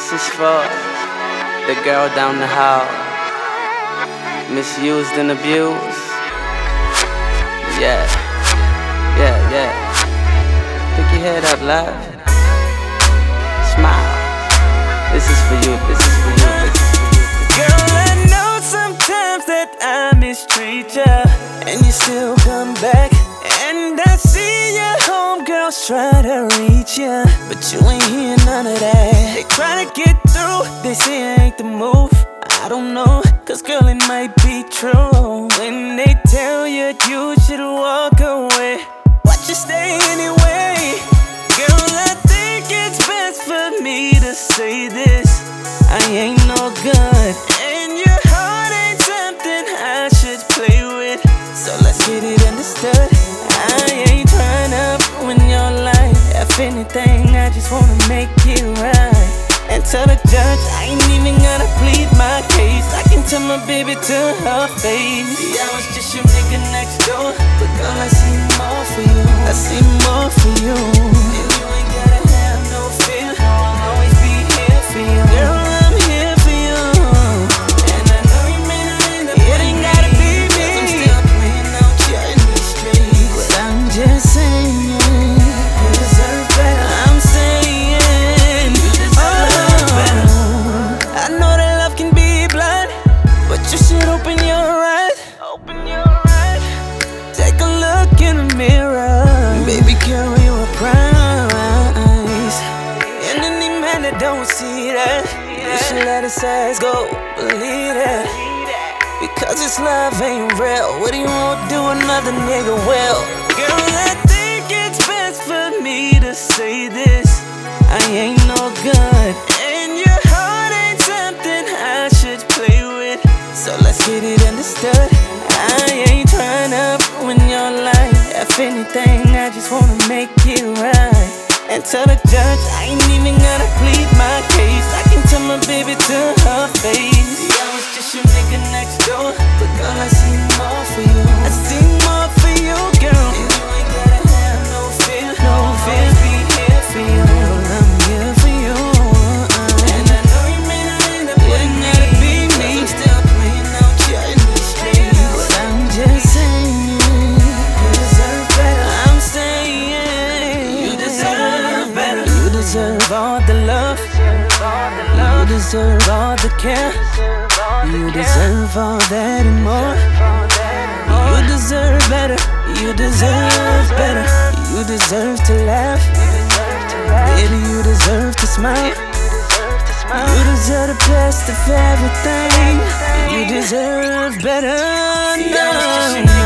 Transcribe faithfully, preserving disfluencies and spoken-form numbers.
This is for the girl down the hall, misused and abused. Yeah, yeah, yeah. Pick your head up, love. Smile. This is for you, this is for you, this is for you. Girl, I know sometimes that I mistreat ya, and you still come back. And I see your homegirls try to reach ya, but you ain't hear none of that. They try to get through, they say I ain't the move. I don't know, cause girl, it might be true. When they tell you you should walk away, why you stay anyway? Girl, I think it's best for me to say this: I ain't no good, and your heart ain't something I should play with. So let's get it understood. I ain't tryna ruin your life. If anything, I just wanna make it right. And tell the judge I ain't even gonna plead my case. I can tell my baby to her face. See, I was just your nigga next door, but girl, I see more for you. I see more for you. And you ain't gotta have no fear. I'll always be here for you. Girl, I'm here for you. And I know you may not end up it ain't gotta be me, cause I'm still playing out here in these streets. But I'm just saying, you deserve better. I'm saying, you deserve better. I know that love can be blind, but you should open your eyes. Open your eyes. Take a look in the mirror. Baby girl, you a prize. And any man that don't see that, you should let his eyes go, believe that. Because this love ain't real. What do you want to do another nigga well? Girl, I think it's best for me to say this: I ain't no good, and your heart ain't something I should play with. So let's get it understood. I ain't tryna ruin your life. If anything, I just wanna make it right. And tell the judge I ain't even gonna plead my case. I can tell my baby to her face. See, I was just your nigga next door, but girl, I see more for you. I see more for you, girl. And you ain't gotta have no fear. No fear, be here for you. Girl, I'm here for you. And I know you may not end up with me, cause I'm still playing out here in these streets. But I'm just saying, you deserve better. I'm saying, you deserve better. You deserve all the love. You deserve all the care. You deserve all that and more. You deserve better. You deserve better. You deserve to laugh. Baby, you deserve to smile. You deserve the best of everything. You deserve better. No.